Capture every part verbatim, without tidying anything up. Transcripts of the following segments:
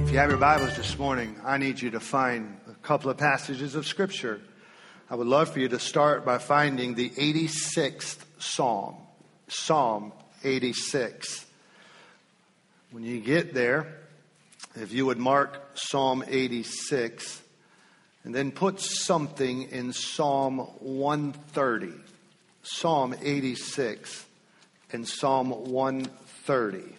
If you have your Bibles this morning, I need you to find a couple of passages of Scripture. I would love for you to start by finding the eighty-sixth Psalm, Psalm eighty-six. When you get there, if you would mark Psalm eighty-six, and then put something in Psalm one thirty. Psalm eighty-six and Psalm one thirty.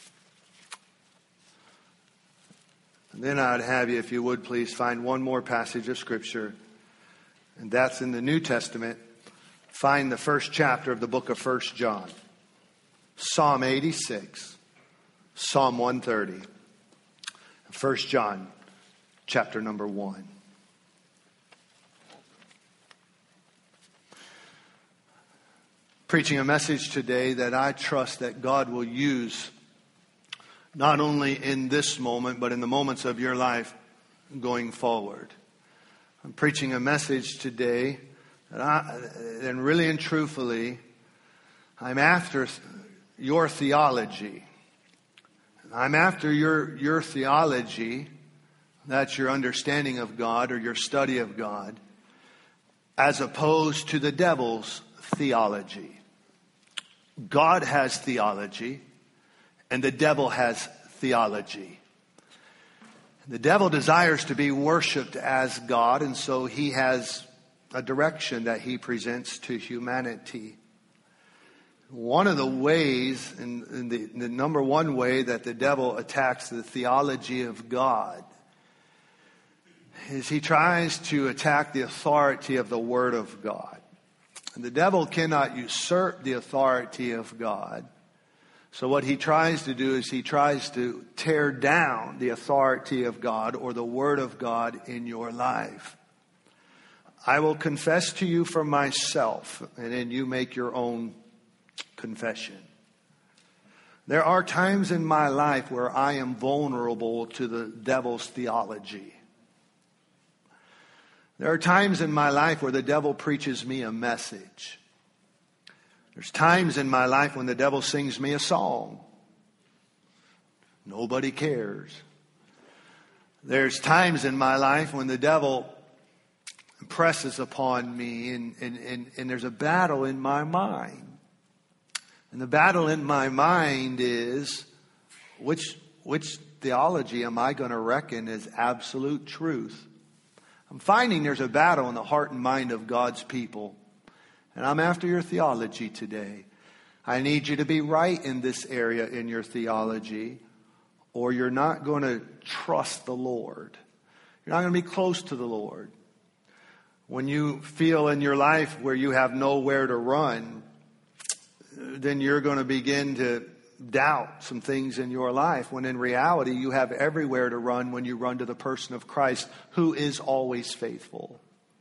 And then I'd have you, if you would please, find one more passage of Scripture. And that's in the New Testament. Find the first chapter of the book of First John. Psalm eighty-six, Psalm one thirty. First John, chapter number one. Preaching a message today that I trust that God will use not only in this moment, but in the moments of your life going forward. I'm preaching a message today that I, and really and truthfully, I'm after your theology. I'm after your, your theology, that's your understanding of God or your study of God, as opposed to the devil's theology. God has theology, and the devil has theology. The devil desires to be worshiped as God, and so he has a direction that he presents to humanity. One of the ways, and the, the number one way that the devil attacks the theology of God is he tries to attack the authority of the Word of God. And the devil cannot usurp the authority of God. So what he tries to do is he tries to tear down the authority of God or the Word of God in your life. I will confess to you for myself, and then you make your own confession. There are times in my life where I am vulnerable to the devil's theology. There are times in my life where the devil preaches me a message. There's times in my life when the devil sings me a song. Nobody cares. There's times in my life when the devil impresses upon me and, and, and, and there's a battle in my mind. And the battle in my mind is, which, which theology am I going to reckon as absolute truth? I'm finding there's a battle in the heart and mind of God's people. And I'm after your theology today. I need you to be right in this area in your theology, or you're not going to trust the Lord. You're not going to be close to the Lord. When you feel in your life where you have nowhere to run, then you're going to begin to doubt some things in your life, when in reality you have everywhere to run when you run to the person of Christ, who is always faithful.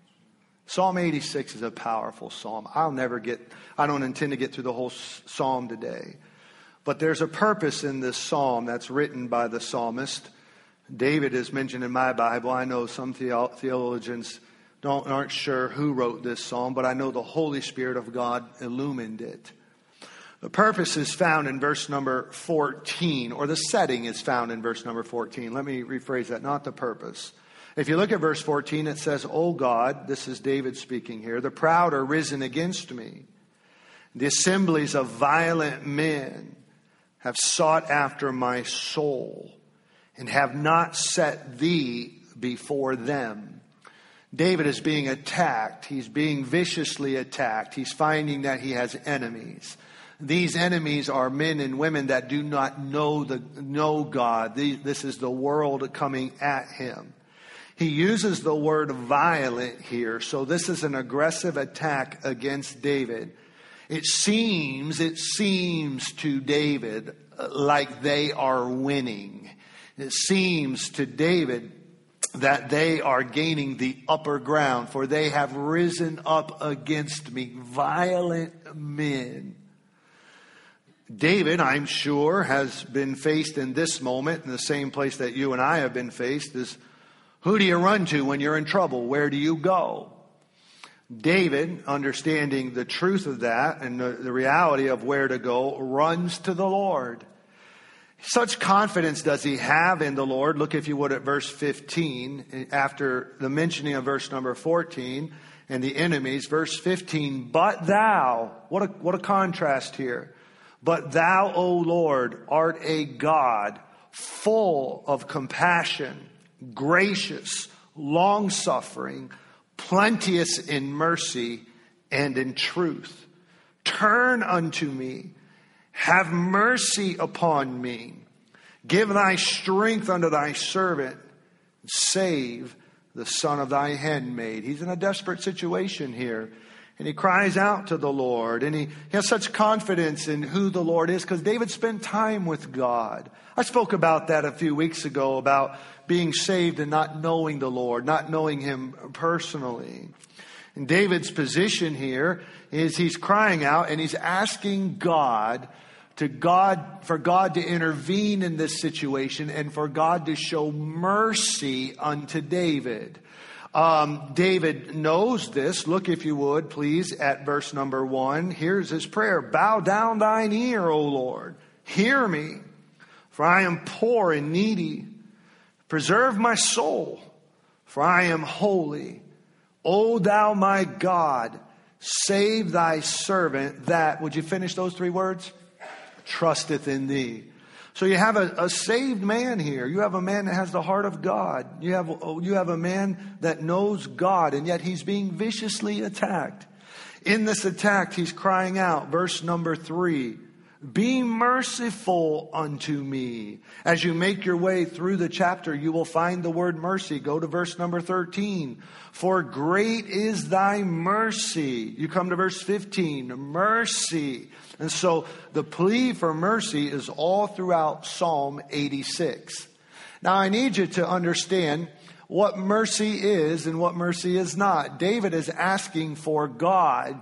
Psalm eighty-six is a powerful psalm. I'll never get, I don't intend to get through the whole psalm today. But there's a purpose in this psalm that's written by the psalmist. David is mentioned in my Bible. I know some theologians don't, aren't sure who wrote this psalm, but I know the Holy Spirit of God illumined it. The purpose is found in verse number fourteen, or the setting is found in verse number fourteen. Let me rephrase that, not the purpose. If you look at verse fourteen, it says, "O God," this is David speaking here, "the proud are risen against me. The assemblies of violent men have sought after my soul and have not set thee before them." David is being attacked. He's being viciously attacked. He's finding that he has enemies. These enemies are men and women that do not know the know God. This is the world coming at him. He uses the word violent here. So this is an aggressive attack against David. It seems, it seems to David like they are winning. It seems to David that they are gaining the upper ground, for they have risen up against me, violent men. David, I'm sure, has been faced in this moment in the same place that you and I have been faced, is who do you run to when you're in trouble? Where do you go? David, understanding the truth of that and the, the reality of where to go, runs to the Lord. Such confidence does he have in the Lord. Look, if you would, at verse fifteen, after the mentioning of verse number fourteen and the enemies. Verse fifteen, but thou, what a, what a contrast here. But thou, O Lord, art a God full of compassion, gracious, long-suffering, plenteous in mercy and in truth. Turn unto me. Have mercy upon me. Give thy strength unto thy servant. Save the son of thy handmaid. He's in a desperate situation here. And he cries out to the Lord. And he, he has such confidence in who the Lord is because David spent time with God. I spoke about that a few weeks ago, about being saved and not knowing the Lord, not knowing him personally. And David's position here is he's crying out and he's asking God to God, for God to intervene in this situation and for God to show mercy unto David. Um, David knows this. Look, if you would, please, at verse number one. Here's his prayer. Bow down thine ear, O Lord. Hear me, for I am poor and needy. Preserve my soul, for I am holy. O thou my God, save thy servant that, would you finish those three words? Trusteth in thee. So you have a, a saved man here. You have a man that has the heart of God. You have, you have a man that knows God, and yet he's being viciously attacked. In this attack, he's crying out, verse number three, be merciful unto me. As you make your way through the chapter, you will find the word mercy. Go to verse number thirteen. For great is thy mercy. You come to verse fifteen, mercy. And so the plea for mercy is all throughout Psalm eighty-six. Now I need you to understand what mercy is and what mercy is not. David is asking for God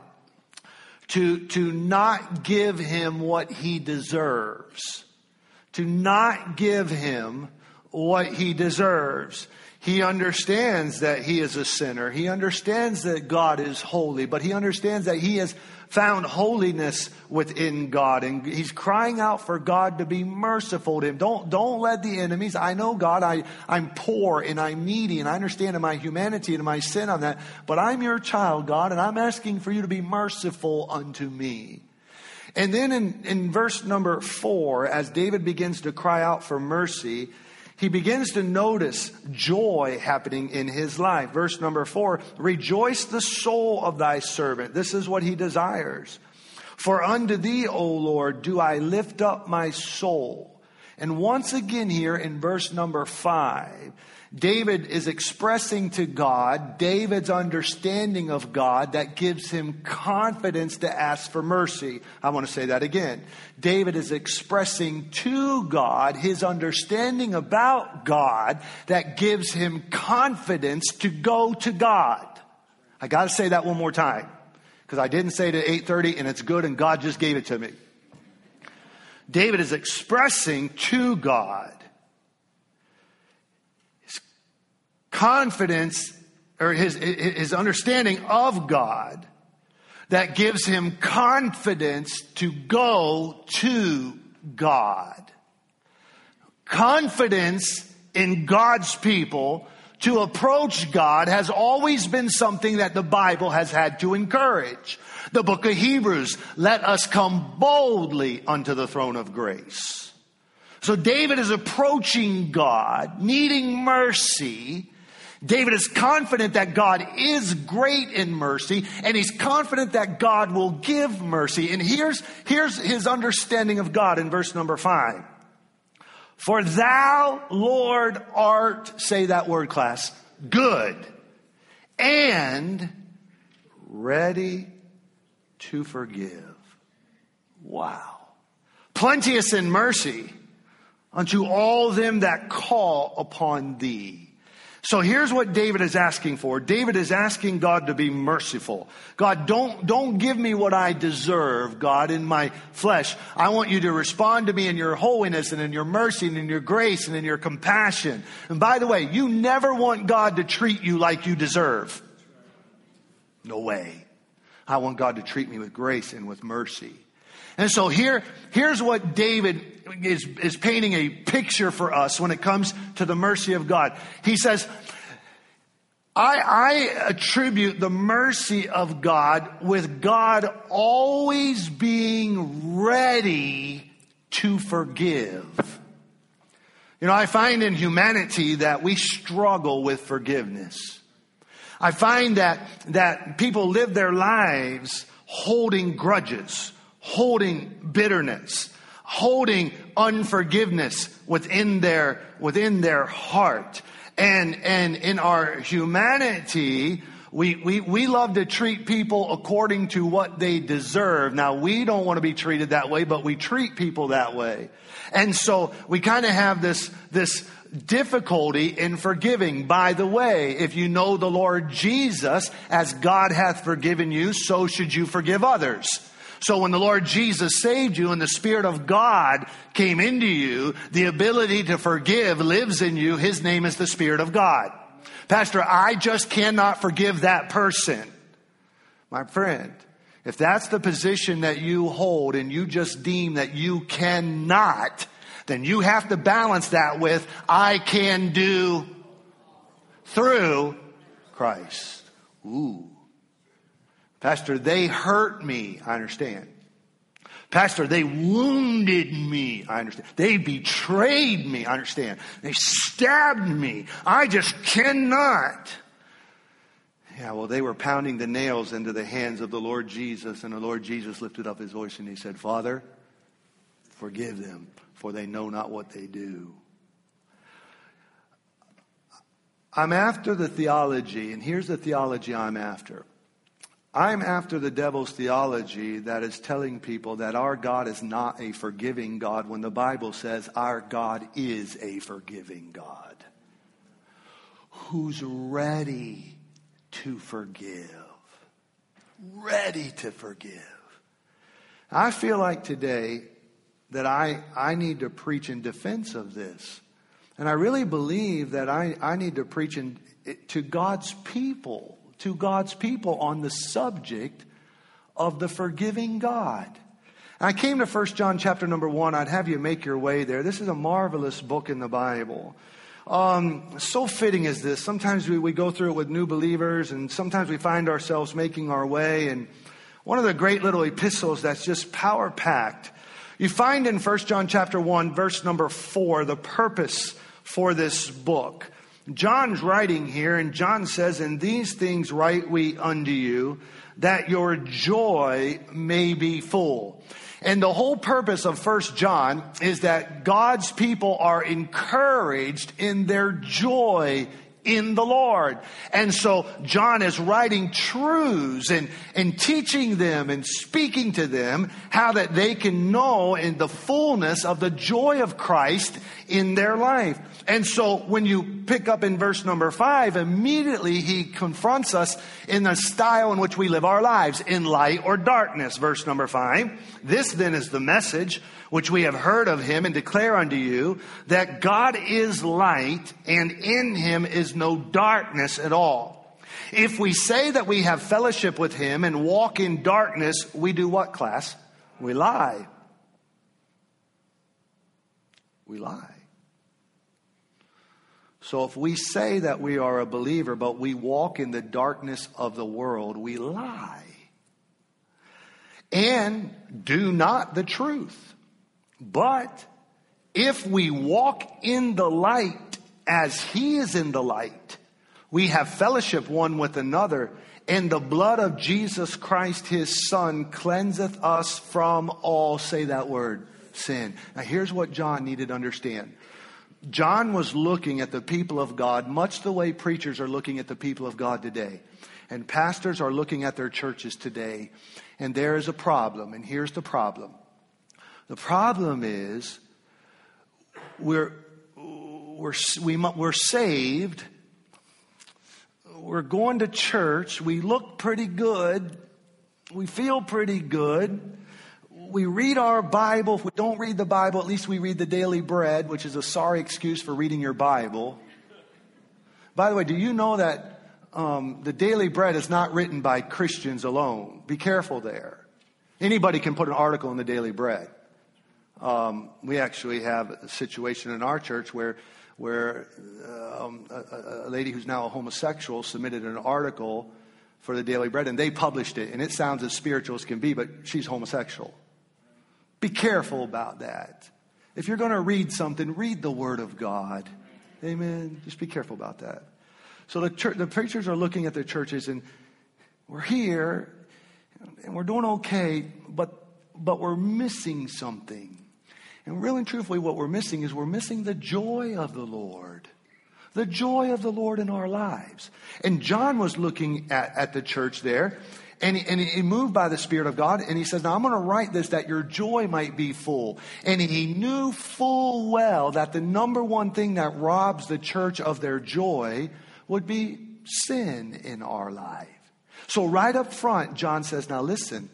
to, to not give him what he deserves. To not give him what he deserves. He understands that he is a sinner. He understands that God is holy, but he understands that he has found holiness within God. And he's crying out for God to be merciful to him. Don't, don't let the enemies, I know God, I, I'm poor and I'm needy and I understand in my humanity and my sin on that, but I'm your child, God, and I'm asking for you to be merciful unto me. And then in, in verse number four, as David begins to cry out for mercy, he begins to notice joy happening in his life. Verse number four, rejoice the soul of thy servant. This is what he desires. For unto thee, O Lord, do I lift up my soul. And once again here in verse number five, David is expressing to God David's understanding of God that gives him confidence to ask for mercy. I want to say that again. David is expressing to God his understanding about God that gives him confidence to go to God. I got to say that one more time because I didn't say it at eight thirty and it's good and God just gave it to me. David is expressing to God confidence, or his, his understanding of God that gives him confidence to go to God. Confidence in God's people to approach God has always been something that the Bible has had to encourage. The book of Hebrews, let us come boldly unto the throne of grace. So David is approaching God, needing mercy. David is confident that God is great in mercy, and he's confident that God will give mercy. And here's, here's his understanding of God in verse number five. For thou, Lord, art, say that word, class, good and ready to forgive. Wow. Plenteous in mercy unto all them that call upon thee. So here's what David is asking for. David is asking God to be merciful. God, don't, don't give me what I deserve, God, in my flesh. I want you to respond to me in your holiness and in your mercy and in your grace and in your compassion. And by the way, you never want God to treat you like you deserve. No way. I want God to treat me with grace and with mercy. And so here, here's what David is, is painting a picture for us when it comes to the mercy of God. He says, I, I attribute the mercy of God with God always being ready to forgive. You know, I find in humanity that we struggle with forgiveness. I find that, that people live their lives holding grudges, holding bitterness, holding unforgiveness within their, within their heart. And, and in our humanity, we, we, we love to treat people according to what they deserve. Now, we don't want to be treated that way, but we treat people that way. And so we kind of have this, this difficulty in forgiving. By the way, if you know the Lord Jesus, as God hath forgiven you, so should you forgive others. So when the Lord Jesus saved you and the Spirit of God came into you, the ability to forgive lives in you. His name is the Spirit of God. Pastor, I just cannot forgive that person. My friend, if that's the position that you hold and you just deem that you cannot, then you have to balance that with, I can do through Christ. Ooh. Pastor, they hurt me. I understand. Pastor, they wounded me. I understand. They betrayed me. I understand. They stabbed me. I just cannot. Yeah, well, they were pounding the nails into the hands of the Lord Jesus, and the Lord Jesus lifted up his voice and he said, Father, forgive them, for they know not what they do. I'm after the theology, and here's the theology I'm after. I'm after the devil's theology that is telling people that our God is not a forgiving God when the Bible says our God is a forgiving God who's ready to forgive. Ready to forgive. I feel like today that I, I need to preach in defense of this. And I really believe that I, I need to preach in, to God's people. to God's people on the subject of the forgiving God. And I came to First John chapter number one. I'd have you make your way there. This is a marvelous book in the Bible. Um, so fitting is this. Sometimes we, we go through it with new believers, and sometimes we find ourselves making our way. And one of the great little epistles that's just power-packed. You find in First John chapter one, verse number four, the purpose for this book. John's writing here, and John says, "And these things write we unto you, that your joy may be full." And the whole purpose of First John is that God's people are encouraged in their joy in the Lord. And so John is writing truths and, and teaching them and speaking to them how that they can know in the fullness of the joy of Christ in their life. And so when you pick up in verse number five, immediately he confronts us in the style in which we live our lives, in light or darkness. Verse number five, "This then is the message which we have heard of him and declare unto you, that God is light and in him is no darkness at all. If we say that we have fellowship with him and walk in darkness, we do what, class? We lie. We lie. So if we say that we are a believer, but we walk in the darkness of the world, we lie and do not the truth. But if we walk in the light as he is in the light, we have fellowship one with another, and the blood of Jesus Christ, his Son, cleanseth us from all, say that word, sin. Now here's what John needed to understand. John was looking at the people of God much the way preachers are looking at the people of God today. And pastors are looking at their churches today. And there is a problem. And here's the problem. The problem is we're, we're, we, we're saved. We're going to church. We look pretty good. We feel pretty good. We read our Bible. If we don't read the Bible, at least we read the Daily Bread, which is a sorry excuse for reading your Bible. By the way, do you know that um, the Daily Bread is not written by Christians alone? Be careful there. Anybody can put an article in the Daily Bread. Um, we actually have a situation in our church where where um, a, a lady who's now a homosexual submitted an article for the Daily Bread, and they published it, and it sounds as spiritual as can be, but she's homosexual. Be careful about that. If you're going to read something, read the Word of God. Amen. Just be careful about that. So the church, the preachers are looking at their churches, and we're here, and we're doing okay, but but we're missing something. And really and truthfully, what we're missing is we're missing the joy of the Lord. The joy of the Lord in our lives. And John was looking at, at the church there, and he, and he moved by the Spirit of God, and he says, now I'm going to write this that your joy might be full. And he knew full well that the number one thing that robs the church of their joy would be sin in our life. So right up front, John says, now listen,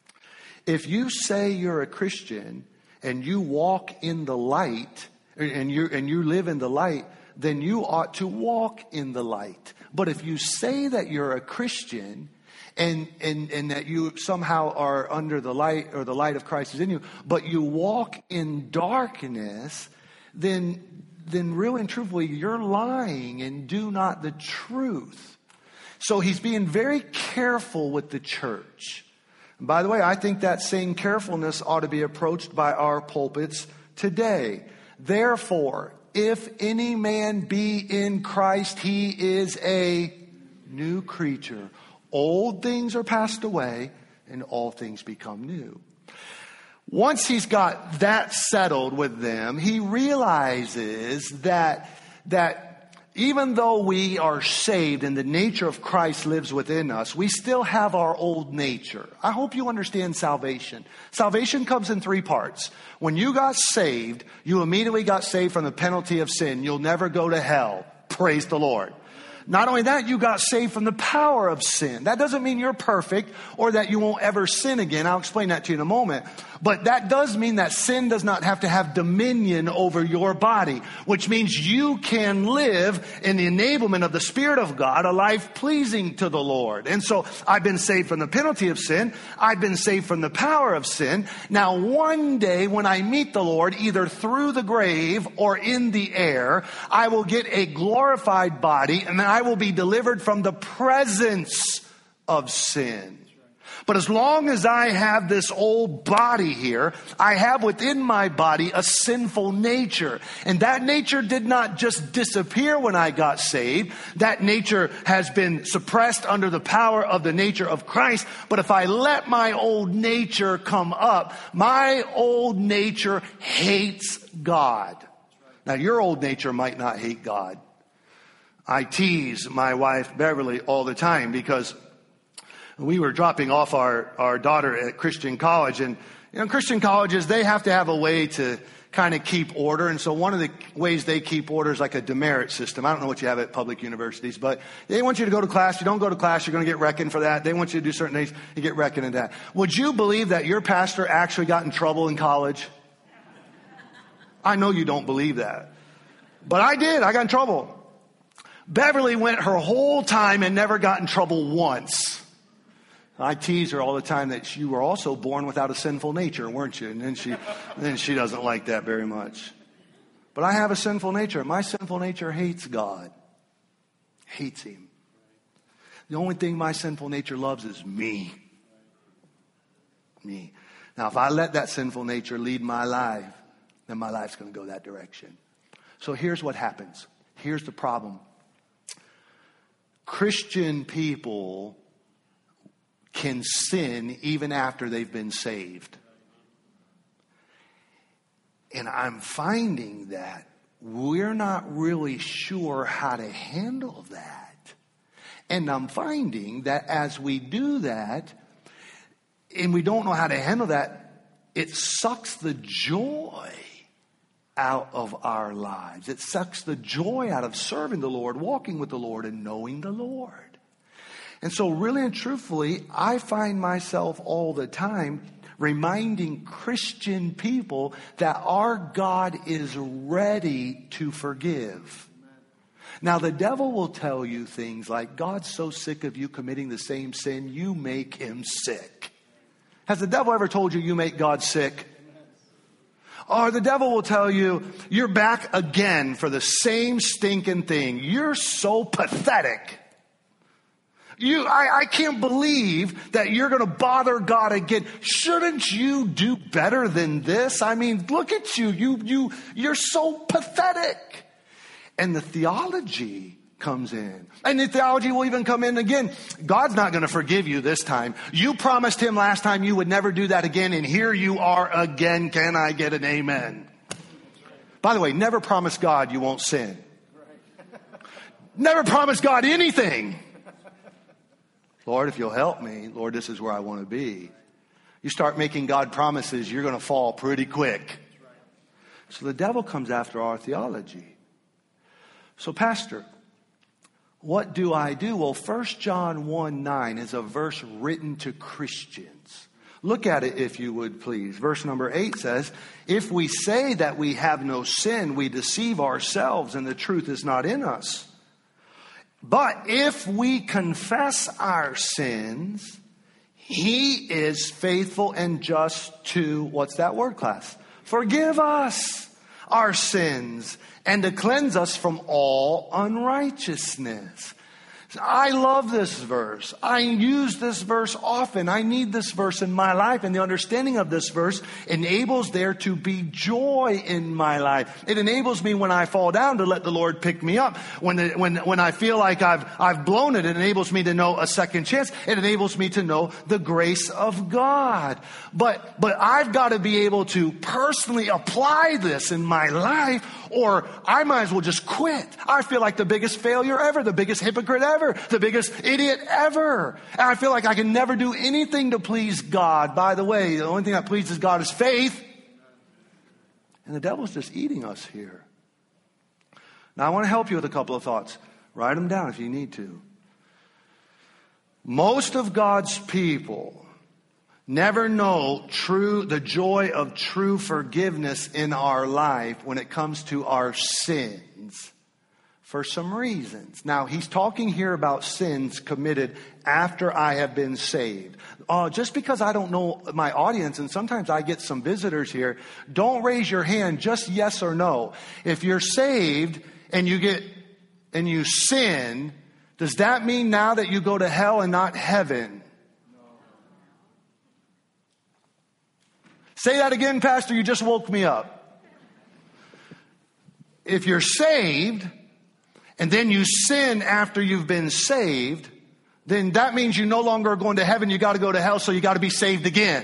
if you say you're a Christian and you walk in the light, and you and you live in the light, then you ought to walk in the light. But if you say that you're a Christian and, and, and that you somehow are under the light, or the light of Christ is in you, but you walk in darkness, then, then really and truthfully, you're lying and do not the truth. So he's being very careful with the church. And by the way, I think that same carefulness ought to be approached by our pulpits today. Therefore, if any man be in Christ, he is a new creature. Old things are passed away, and all things become new. Once he's got that settled with them, he realizes that, that even though we are saved and the nature of Christ lives within us, we still have our old nature. I hope you understand salvation. Salvation comes in three parts. When you got saved, you immediately got saved from the penalty of sin. You'll never go to hell. Praise the Lord. Not only that, you got saved from the power of sin. That doesn't mean you're perfect or that you won't ever sin again. I'll explain that to you in a moment. But that does mean that sin does not have to have dominion over your body, which means you can live in the enablement of the Spirit of God, a life pleasing to the Lord. And so I've been saved from the penalty of sin. I've been saved from the power of sin. Now, one day when I meet the Lord, either through the grave or in the air, I will get a glorified body, and then I will be delivered from the presence of sin. But as long as I have this old body here, I have within my body a sinful nature. And that nature did not just disappear when I got saved. That nature has been suppressed under the power of the nature of Christ. But if I let my old nature come up, my old nature hates God. Now, your old nature might not hate God. I tease my wife, Beverly, all the time because we were dropping off our, our daughter at Christian college. And, you know, Christian colleges, they have to have a way to kind of keep order. And so one of the ways they keep order is like a demerit system. I don't know what you have at public universities, but they want you to go to class. You don't go to class, you're going to get reckoned for that. They want you to do certain things, you get reckoned in that. Would you believe that your pastor actually got in trouble in college? I know you don't believe that. But I did. I got in trouble. Beverly went her whole time and never got in trouble once. I tease her all the time that you were also born without a sinful nature, weren't you? And then she, and then she doesn't like that very much. But I have a sinful nature. My sinful nature hates God. Hates Him. The only thing my sinful nature loves is me. Me. Now, if I let that sinful nature lead my life, then my life's going to go that direction. So here's what happens. Here's the problem. Christian people can sin even after they've been saved. And I'm finding that we're not really sure how to handle that. And I'm finding that as we do that, and we don't know how to handle that, it sucks the joy out of our lives. It sucks the joy out of serving the Lord, walking with the Lord, and knowing the Lord. And so really and truthfully, I find myself all the time reminding Christian people that our God is ready to forgive. Now, the devil will tell you things like, God's so sick of you committing the same sin, you make him sick. Has the devil ever told you you make God sick? Or the devil will tell you, you're back again for the same stinking thing. You're so pathetic. You, I, I can't believe that you're going to bother God again. Shouldn't you do better than this? I mean, look at you. You, you, you're so pathetic. And the theology comes in. And the theology will even come in again. God's not going to forgive you this time. You promised him last time you would never do that again, and here you are again. Can I get an amen? By the way, never promise God you won't sin. Never promise God anything. Lord, if you'll help me, Lord, this is where I want to be. You start making God promises, you're going to fall pretty quick. So the devil comes after our theology. So, Pastor, what do I do? Well, First John one nine is a verse written to Christians. Look at it if you would, please. Verse number eight says, if we say that we have no sin, we deceive ourselves and the truth is not in us. But if we confess our sins, he is faithful and just to, what's that word, class? Forgive us our sins and to cleanse us from all unrighteousness. I love this verse. I use this verse often. I need this verse in my life. And the understanding of this verse enables there to be joy in my life. It enables me when I fall down to let the Lord pick me up. When the, when when I feel like I've I've blown it, it enables me to know a second chance. It enables me to know the grace of God. But but I've got to be able to personally apply this in my life, or I might as well just quit. I feel like the biggest failure ever, the biggest hypocrite ever. The biggest idiot ever. And I feel like I can never do anything to please God. By the way, the only thing that pleases God is faith. And the devil's just eating us here. Now I want to help you with a couple of thoughts. Write them down if you need to. Most of God's people never know true, the joy of true forgiveness in our life when it comes to our sins. For some reasons. Now, he's talking here about sins committed after I have been saved. Uh, just because I don't know my audience, and sometimes I get some visitors here, don't raise your hand, just yes or no. If you're saved and you get and you sin, does that mean now that you go to hell and not heaven? No. Say that again, Pastor, you just woke me up. If you're saved and then you sin after you've been saved, then that means you no longer are going to heaven. You got to go to hell, so you got to be saved again.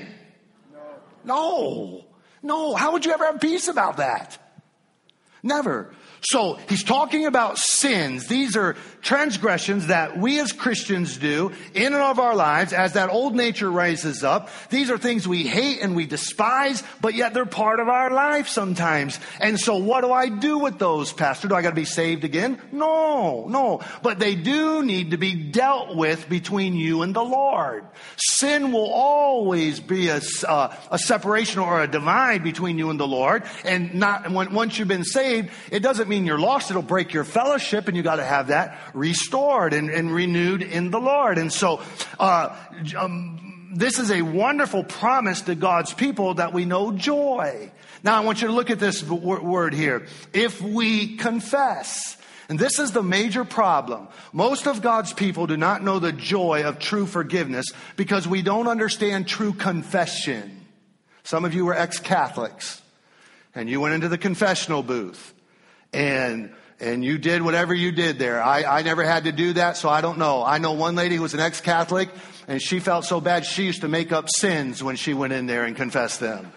No. No. No. How would you ever have peace about that? Never. So he's talking about sins. These are transgressions that we as Christians do in and of our lives as that old nature rises up. These are things we hate and we despise, but yet they're part of our life sometimes. And so what do I do with those, Pastor? Do I got to be saved again? No, no. But they do need to be dealt with between you and the Lord. Sin will always be a, uh, a separation or a divide between you and the Lord. And not when, once you've been saved, it doesn't mean you're lost. It'll break your fellowship, and you got to have that restored and, and renewed in the Lord. And so uh, um, this is a wonderful promise to God's people that we know joy. Now I want you to look at this word here. If we confess. And this is the major problem. Most of God's people do not know the joy of true forgiveness because we don't understand true confession. Some of you were ex-Catholics and you went into the confessional booth. And and you did whatever you did there. I, I never had to do that, so I don't know. I know one lady who was an ex-Catholic, and she felt so bad she used to make up sins when she went in there and confessed them.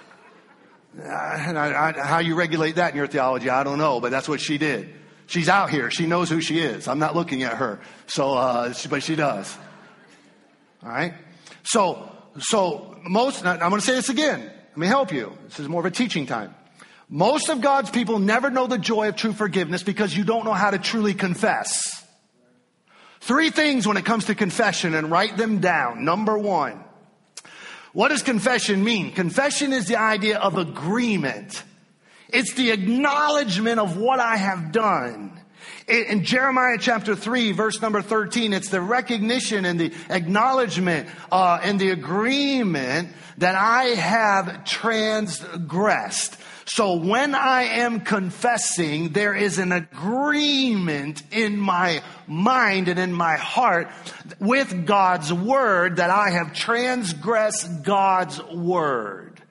And I, I, how you regulate that in your theology, I don't know, but that's what she did. She's out here. She knows who she is. I'm not looking at her, so uh, but she does. All right? So, so most, I'm going to say this again. Let me help you. This is more of a teaching time. Most of God's people never know the joy of true forgiveness because you don't know how to truly confess. Three things when it comes to confession, and write them down. Number one, what does confession mean? Confession is the idea of agreement. It's the acknowledgement of what I have done. In Jeremiah chapter three, verse number thirteen, it's the recognition and the acknowledgement uh, and the agreement that I have transgressed. So when I am confessing, there is an agreement in my mind and in my heart with God's word that I have transgressed God's word.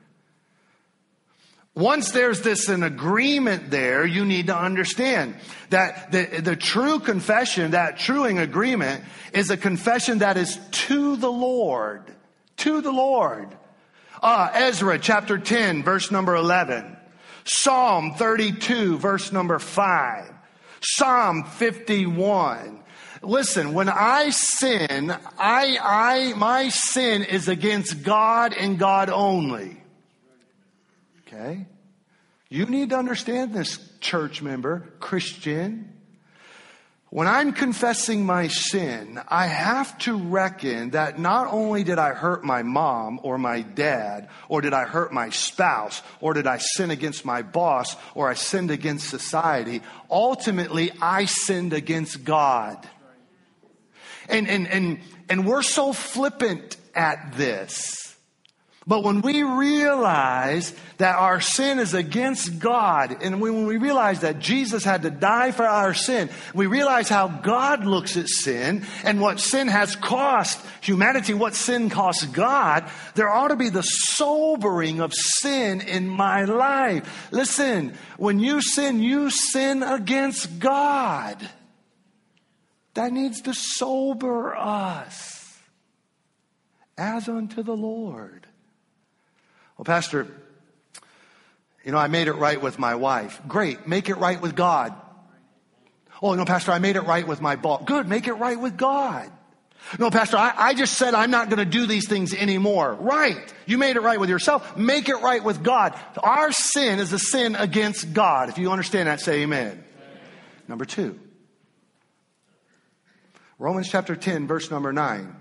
Once there's this an agreement there, you need to understand that the, the true confession, that true agreement, is a confession that is to the Lord. To the Lord. Uh, Ezra chapter ten, verse number eleven. Psalm thirty-two, verse number five. Psalm fifty-one. Listen, when I sin, I, I, my sin is against God and God only. Okay? You need to understand this, church member, Christian. When I'm confessing my sin, I have to reckon that not only did I hurt my mom or my dad, or did I hurt my spouse, or did I sin against my boss, or I sinned against society, ultimately I sinned against God. And, and, and, and we're so flippant at this. But when we realize that our sin is against God, and when we realize that Jesus had to die for our sin, we realize how God looks at sin and what sin has cost humanity, what sin costs God, there ought to be the sobering of sin in my life. Listen, when you sin, you sin against God. That needs to sober us as unto the Lord. Well, Pastor, you know, I made it right with my wife. Great. Make it right with God. Oh, no, Pastor, I made it right with my boss. Good. Make it right with God. No, Pastor, I, I just said I'm not going to do these things anymore. Right. You made it right with yourself. Make it right with God. Our sin is a sin against God. If you understand that, say amen. Amen. Number two. Romans chapter ten, verse number nine.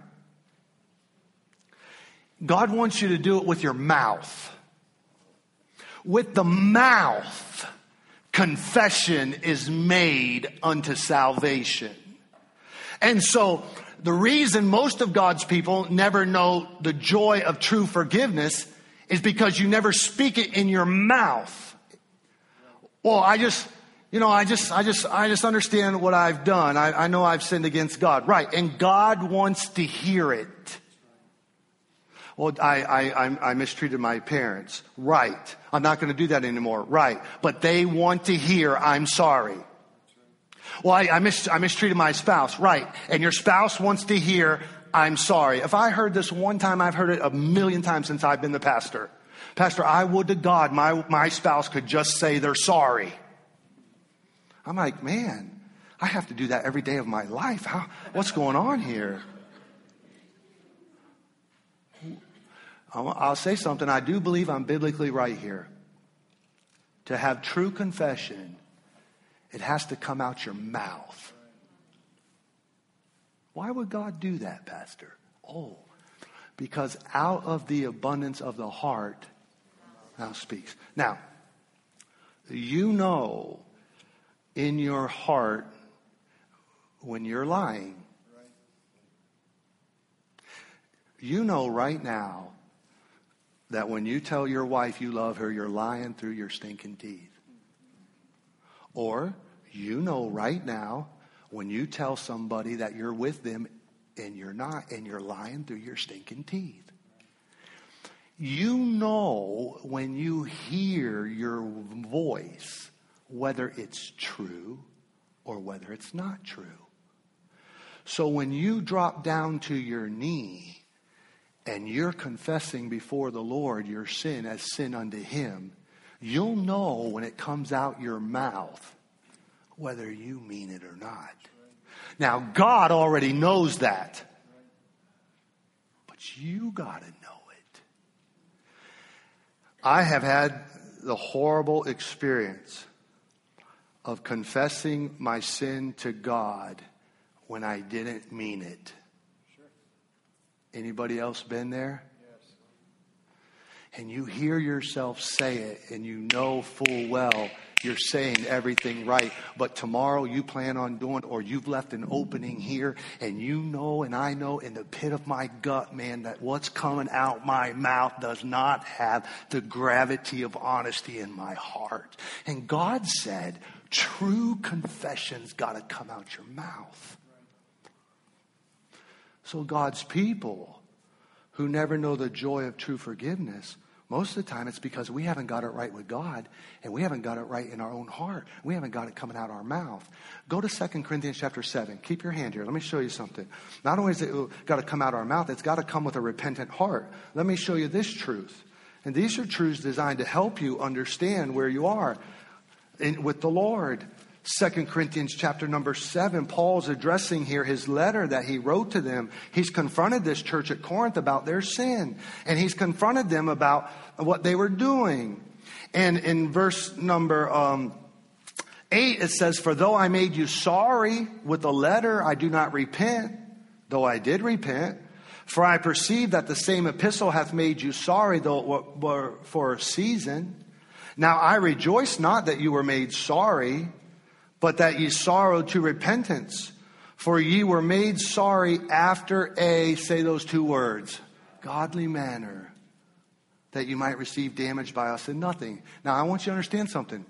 God wants you to do it with your mouth. With the mouth, confession is made unto salvation. And so the reason most of God's people never know the joy of true forgiveness is because you never speak it in your mouth. Well, I just, you know, I just, I just, I just understand what I've done. I, I know I've sinned against God. Right. And God wants to hear it. Well, I, I, I mistreated my parents. Right. I'm not going to do that anymore. Right. But they want to hear, I'm sorry. Well, I, I, mis, I mistreated my spouse. Right. And your spouse wants to hear, I'm sorry. If I heard this one time, I've heard it a million times since I've been the pastor. Pastor, I would to God my, my spouse could just say they're sorry. I'm like, man, I have to do that every day of my life. How, what's going on here? I'll say something. I do believe I'm biblically right here. To have true confession, it has to come out your mouth. Why would God do that, Pastor? Oh, because out of the abundance of the heart, mouth speaks. Now, you know in your heart when you're lying. You know right now that when you tell your wife you love her, you're lying through your stinking teeth. Or you know right now when you tell somebody that you're with them and you're not, and you're lying through your stinking teeth. You know when you hear your voice whether it's true or whether it's not true. So when you drop down to your knee and you're confessing before the Lord your sin as sin unto him, you'll know when it comes out your mouth whether you mean it or not. Now, God already knows that. But you got to know it. I have had the horrible experience of confessing my sin to God when I didn't mean it. Anybody else been there? Yes. And you hear yourself say it and you know full well you're saying everything right. But tomorrow you plan on doing, or you've left an opening here, and you know and I know in the pit of my gut, man, that what's coming out my mouth does not have the gravity of honesty in my heart. And God said, true confession's got to come out your mouth. So God's people who never know the joy of true forgiveness, most of the time it's because we haven't got it right with God, and we haven't got it right in our own heart. We haven't got it coming out our mouth. Go to Second Corinthians chapter seven. Keep your hand here. Let me show you something. Not only has it got to come out our mouth, it's got to come with a repentant heart. Let me show you this truth. And these are truths designed to help you understand where you are in, with the Lord. Second Corinthians chapter number seven, Paul's addressing here his letter that he wrote to them. He's confronted this church at Corinth about their sin. And he's confronted them about what they were doing. And in verse number um, eight, it says, for though I made you sorry with a letter, I do not repent, though I did repent. For I perceive that the same epistle hath made you sorry, though it were for a season. Now I rejoice not that you were made sorry, but that ye sorrowed to repentance. For ye were made sorry after a, say those two words, godly manner, that you might receive damage by us in nothing. Now I want you to understand something.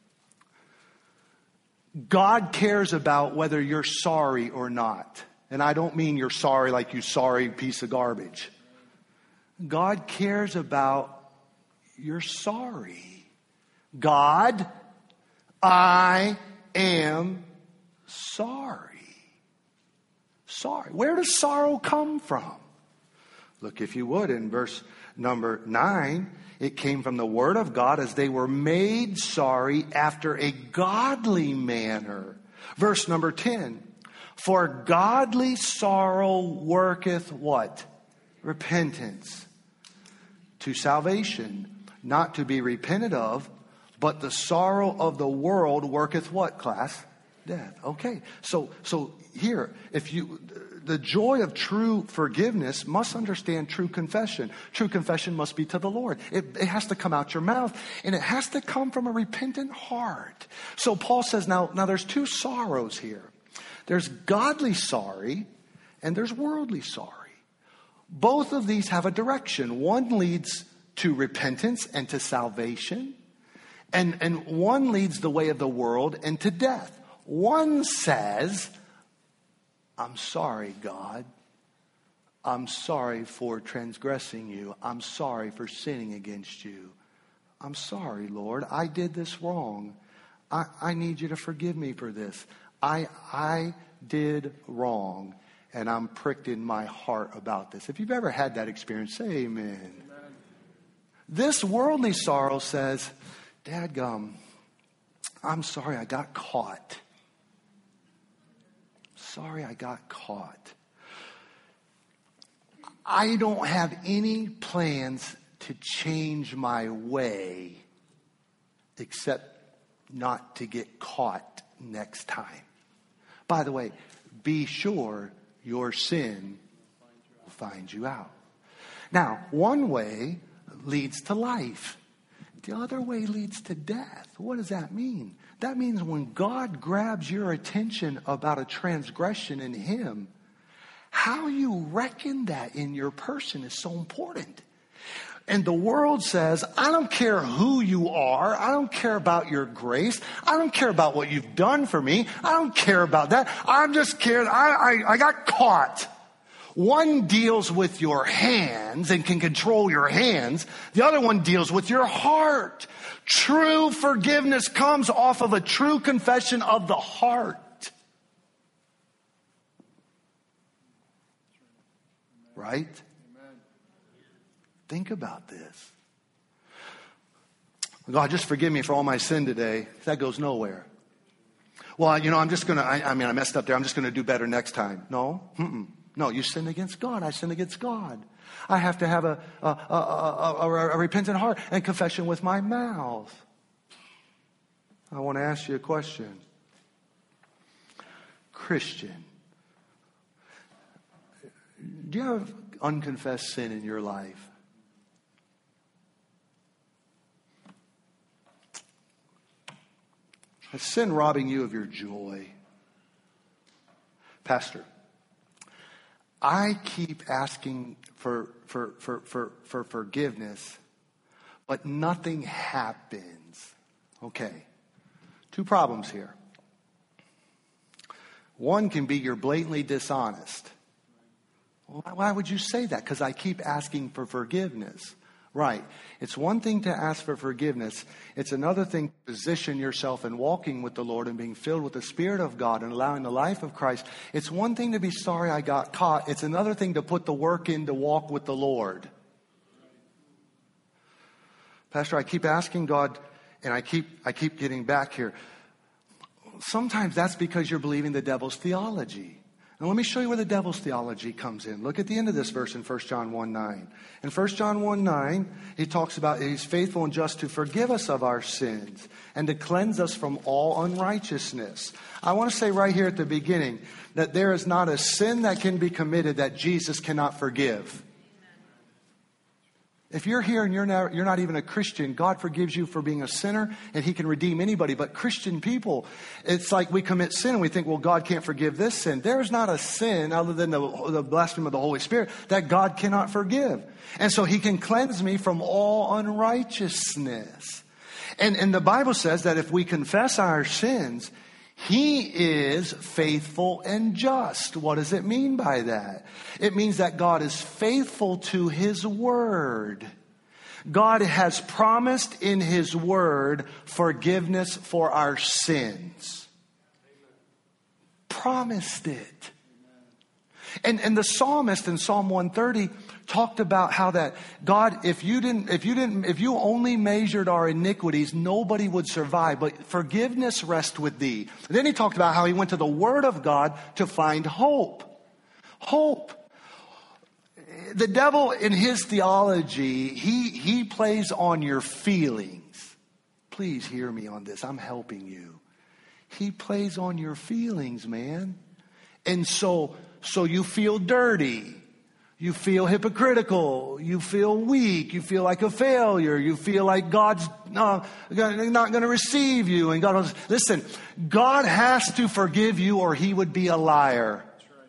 God cares about whether you're sorry or not. And I don't mean you're sorry like you sorry piece of garbage. God cares about you're sorry. God, I am sorry. Sorry. Where does sorrow come from? Look, if you would, in verse number nine, it came from the word of God as they were made sorry after a godly manner. Verse number ten, for godly sorrow worketh what? Repentance to salvation, not to be repented of, but the sorrow of the world worketh what, class? Death. Okay. So, so here, if you, the joy of true forgiveness must understand true confession. True confession must be to the Lord. It, it has to come out your mouth, and it has to come from a repentant heart. So Paul says, now, now there's two sorrows here. There's godly sorry and there's worldly sorry. Both of these have a direction. One leads to repentance and to salvation. And, and one leads the way of the world and to death. One says, I'm sorry, God. I'm sorry for transgressing you. I'm sorry for sinning against you. I'm sorry, Lord. I did this wrong. I, I need you to forgive me for this. I, I did wrong, and I'm pricked in my heart about this. If you've ever had that experience, say amen. Amen. This worldly sorrow says, Dadgum, I'm sorry I got caught. Sorry I got caught. I don't have any plans to change my way except not to get caught next time. By the way, be sure your sin will find you out. Now, one way leads to life. The other way leads to death. What does that mean? That means when God grabs your attention about a transgression in Him, how you reckon that in your person is so important. And the world says, I don't care who you are. I don't care about your grace. I don't care about what you've done for me. I don't care about that. I'm just scared. I, I, I got caught. One deals with your hands and can control your hands. The other one deals with your heart. True forgiveness comes off of a true confession of the heart. Right? Think about this. God, just forgive me for all my sin today. That goes nowhere. Well, you know, I'm just going to, I mean, I messed up there. I'm just going to do better next time. No. Mm-mm. No, you sin against God. I sin against God. I have to have a, a, a, a, a, a repentant heart and confession with my mouth. I want to ask you a question. Christian, do you have unconfessed sin in your life? Is sin robbing you of your joy? Pastor, I keep asking for, for, for, for, for forgiveness, but nothing happens. Okay. Two problems here. One can be you're blatantly dishonest. Well, why would you say that? Because I keep asking for forgiveness. Right. It's one thing to ask for forgiveness. It's another thing to position yourself in walking with the Lord and being filled with the Spirit of God and allowing the life of Christ. It's one thing to be sorry I got caught. It's another thing to put the work in to walk with the Lord. Pastor, I keep asking God, and I keep I keep getting back here. Sometimes that's because you're believing the devil's theology. Now let me show you where the devil's theology comes in. Look at the end of this verse in First John one nine. In First John one nine, he talks about he's faithful and just to forgive us of our sins and to cleanse us from all unrighteousness. I want to say right here at the beginning that there is not a sin that can be committed that Jesus cannot forgive. If you're here and you're not, you're not even a Christian, God forgives you for being a sinner and He can redeem anybody. But Christian people, it's like we commit sin and we think, well, God can't forgive this sin. There's not a sin other than the, the blasphemy of the Holy Spirit that God cannot forgive. And so He can cleanse me from all unrighteousness. And, and the Bible says that if we confess our sins, He is faithful and just. What does it mean by that? It means that God is faithful to His word. God has promised in His word forgiveness for our sins. Promised it. And, and the psalmist in Psalm one thirty talked about how that God, if you didn't, if you didn't, if you only measured our iniquities, nobody would survive. But forgiveness rests with thee. And then he talked about how he went to the Word of God to find hope. Hope. The devil in his theology, he he plays on your feelings. Please hear me on this. I'm helping you. He plays on your feelings, man. And so, so you feel dirty. You feel hypocritical. You feel weak. You feel like a failure. You feel like God's uh, not going to receive you. And God goes, listen, God has to forgive you or He would be a liar.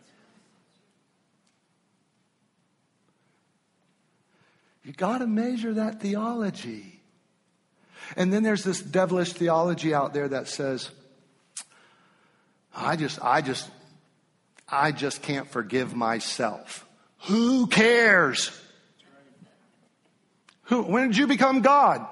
You got to measure that theology. And then there's this devilish theology out there that says, I just, I just, I just can't forgive myself. Who cares? Who, when did you become God?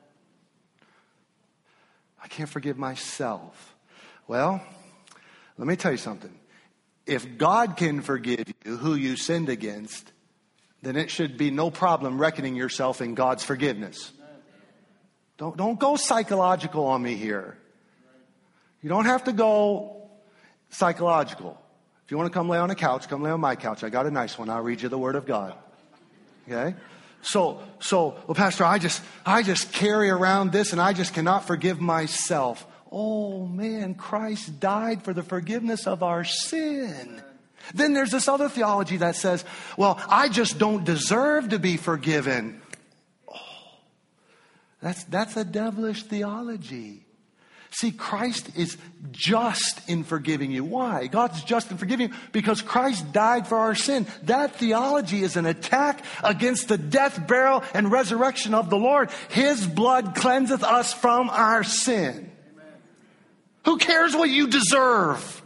I can't forgive myself. Well, let me tell you something. If God can forgive you who you sinned against, then it should be no problem reckoning yourself in God's forgiveness. Don't, don't go psychological on me here. You don't have to go psychological. If you want to come lay on a couch, come lay on my couch. I got a nice one. I'll read you the Word of God. Okay? So, so, well, Pastor, I just, I just carry around this and I just cannot forgive myself. Oh man, Christ died for the forgiveness of our sin. Then there's this other theology that says, well, I just don't deserve to be forgiven. Oh, that's, that's a devilish theology. See, Christ is just in forgiving you. Why? God's just in forgiving you because Christ died for our sin. That theology is an attack against the death, burial, and resurrection of the Lord. His blood cleanseth us from our sin. Amen. Who cares what you deserve?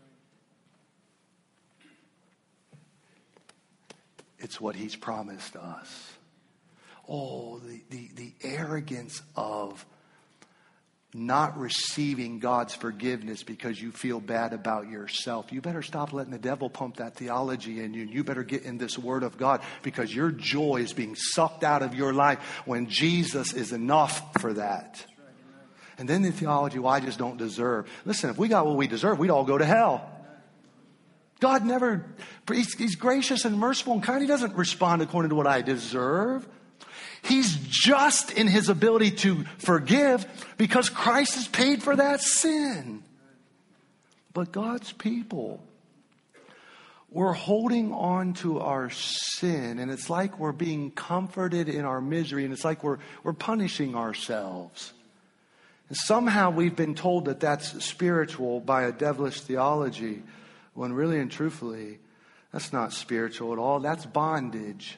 It's what He's promised us. Oh, the, the, the arrogance of not receiving God's forgiveness because you feel bad about yourself. You better stop letting the devil pump that theology in you. And you better get in this Word of God because your joy is being sucked out of your life when Jesus is enough for that. And then the theology, well, I just don't deserve. Listen, if we got what we deserve, we'd all go to hell. God never, he's, he's gracious and merciful and kind. He doesn't respond according to what I deserve. He's just in His ability to forgive because Christ has paid for that sin. But God's people, we're holding on to our sin and it's like we're being comforted in our misery and it's like we're, we're punishing ourselves. And somehow we've been told that that's spiritual by a devilish theology, when really and truthfully, that's not spiritual at all. That's bondage.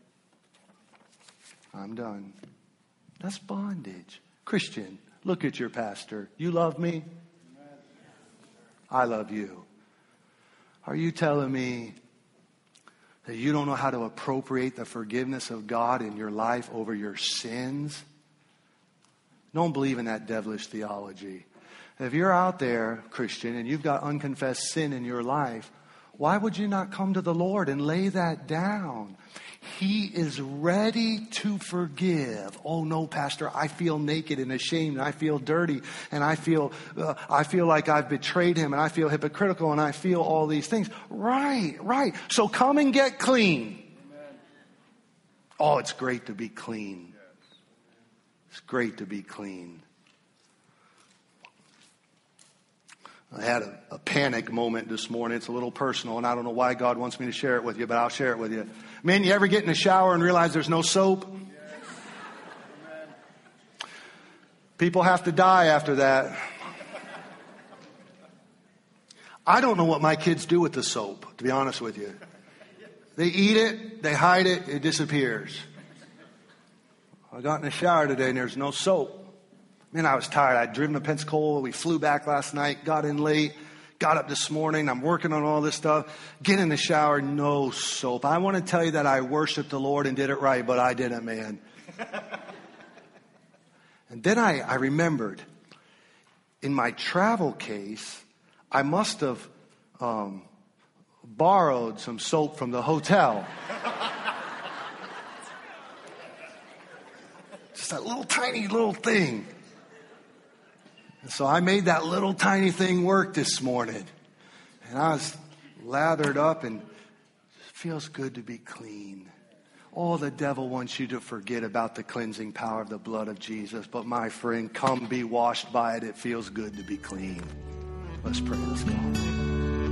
I'm done. That's bondage. Christian, look at your pastor. You love me? I love you. Are you telling me that you don't know how to appropriate the forgiveness of God in your life over your sins? Don't believe in that devilish theology. If you're out there, Christian, and you've got unconfessed sin in your life, why would you not come to the Lord and lay that down? He is ready to forgive. Oh no, Pastor, I feel naked and ashamed, and I feel dirty, and I feel uh, I feel like I've betrayed him, and I feel hypocritical, and I feel all these things. Right, right. So come and get clean. Amen. Oh, it's great to be clean. It's great to be clean. I had a, a panic moment this morning. It's a little personal, and I don't know why God wants me to share it with you, but I'll share it with you. Man, you ever get in the shower and realize there's no soap? Yes. People have to die after that. I don't know what my kids do with the soap, to be honest with you. They eat it, they hide it, it disappears. I got in the shower today and there's no soap. Man, I was tired. I'd driven to Pensacola. We flew back last night, got in late, got up this morning. I'm working on all this stuff. Get in the shower, no soap. I want to tell you that I worshiped the Lord and did it right, but I didn't, man. And then I, I remembered in my travel case, I must have um, borrowed some soap from the hotel. Just that little tiny little thing. And so I made that little tiny thing work this morning. And I was lathered up, and it feels good to be clean. Oh, the devil wants you to forget about the cleansing power of the blood of Jesus. But my friend, come be washed by it. It feels good to be clean. Let's pray. Let's go.